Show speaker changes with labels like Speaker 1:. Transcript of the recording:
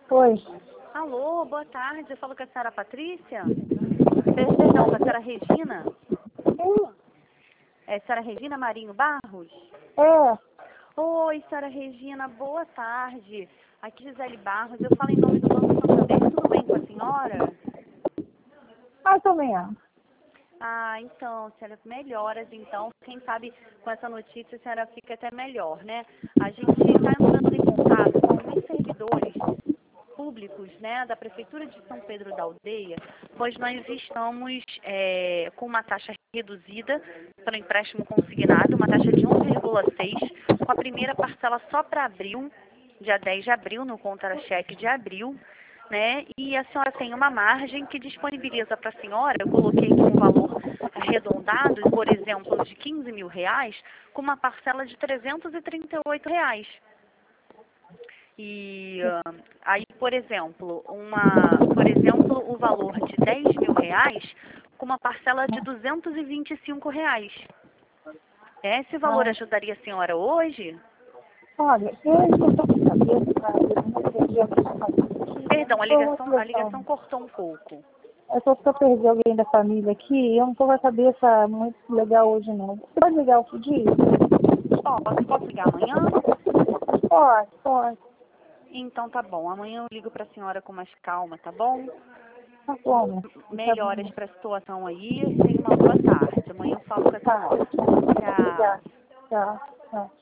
Speaker 1: Oi.
Speaker 2: Alô, boa tarde. Eu falo com a senhora Patrícia? Perdão, com a senhora Regina?
Speaker 1: Sim.
Speaker 2: É a senhora Regina Marinho Barros?
Speaker 1: É.
Speaker 2: Oi, senhora Regina, boa tarde. Aqui Gisele Barros, eu falo em nome do Banco Santander. Tudo bem com a senhora?
Speaker 1: Mais ou menos.
Speaker 2: Ah, então, senhora, melhoras, então. Quem sabe com essa notícia a senhora fica até melhor, né? A gente está entrando em contato com alguns servidores públicos, né, da Prefeitura de São Pedro da Aldeia, pois nós estamos com uma taxa reduzida para o empréstimo consignado, uma taxa de 1,6, com a primeira parcela só para abril, dia 10 de abril, no contra-cheque de abril, né, e a senhora tem uma margem que disponibiliza para a senhora, eu coloquei aqui um valor arredondado, por exemplo, de R$ 15.000, com uma parcela de R$ 338. E aí, por exemplo, o valor de R$ 10.000 com uma parcela de R$ 225. Esse valor
Speaker 1: Ah,
Speaker 2: ajudaria a senhora hoje?
Speaker 1: olha, eu estou com cabeça, cara. Eu não perdi alguém da família aqui. Eu
Speaker 2: Perdão,
Speaker 1: não estou
Speaker 2: a ligação cortou um pouco.
Speaker 1: Eu tô porque eu perdi alguém da família aqui e eu não estou com a cabeça muito legal hoje, não. Você pode ligar outro dia?
Speaker 2: Posso ligar amanhã?
Speaker 1: Pode, pode.
Speaker 2: Então tá bom. Amanhã eu ligo para a senhora com mais calma, tá bom?
Speaker 1: Tá bom. Tá
Speaker 2: Melhoras
Speaker 1: bom.
Speaker 2: para a situação aí. Tenha uma boa tarde. Amanhã eu falo com a
Speaker 1: Tá.
Speaker 2: senhora.
Speaker 1: Obrigada.
Speaker 2: Tchau.
Speaker 1: Tchau. Tchau.